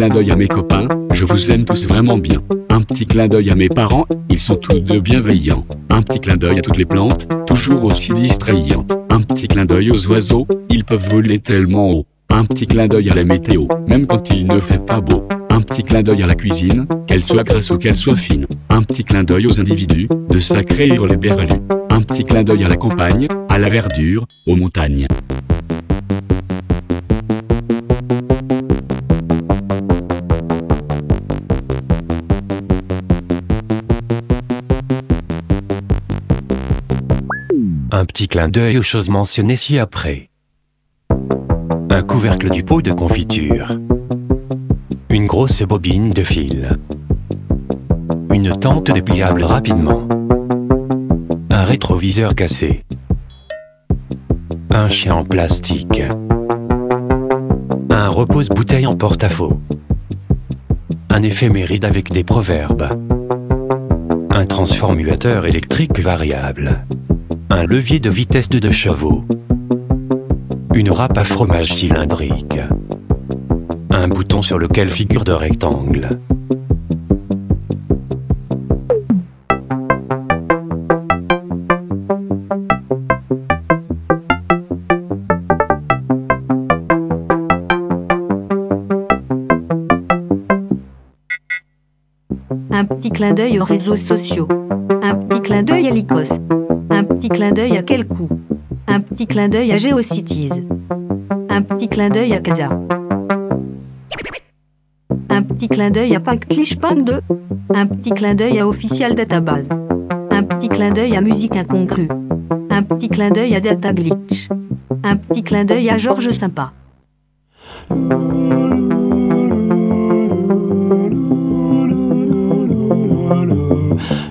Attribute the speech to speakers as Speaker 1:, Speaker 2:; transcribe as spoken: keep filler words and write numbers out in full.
Speaker 1: clin d'œil à mes copains, je vous aime tous vraiment bien. Un petit clin d'œil à mes parents, ils sont tous deux bienveillants. Un petit clin d'œil à toutes les plantes, toujours aussi distrayantes. Un petit clin d'œil aux oiseaux, ils peuvent voler tellement haut. Un petit clin d'œil à la météo, même quand il ne fait pas beau. Un petit clin d'œil à la cuisine, qu'elle soit grasse ou qu'elle soit fine. Un petit clin d'œil aux individus, de sacrés hurluberlus. Un petit clin d'œil à la campagne, à la verdure, aux montagnes.
Speaker 2: Un petit clin d'œil aux choses mentionnées ci-après. Un couvercle du pot de confiture. Une grosse bobine de fil. Une tente dépliable rapidement. Un rétroviseur cassé. Un chien en plastique. Un repose-bouteille en porte-à-faux. Un éphéméride avec des proverbes. Un transformateur électrique variable. Un levier de vitesse de deux chevaux. Une râpe à fromage cylindrique. Un bouton sur lequel figure de rectangle.
Speaker 3: Un petit clin d'œil aux réseaux sociaux. Un petit clin d'œil à l'Icos. Un petit clin d'œil à quel coup. Un petit clin d'œil à GeoCities. Un petit clin d'œil à Casa. Un petit clin d'œil à Panklish-Punk deux. Un petit clin d'œil à Official Database. Un petit clin d'œil à Musique Incongrue. Un petit clin d'œil à Data Glitch. Un petit clin d'œil à Georges Sympa.
Speaker 4: Hello.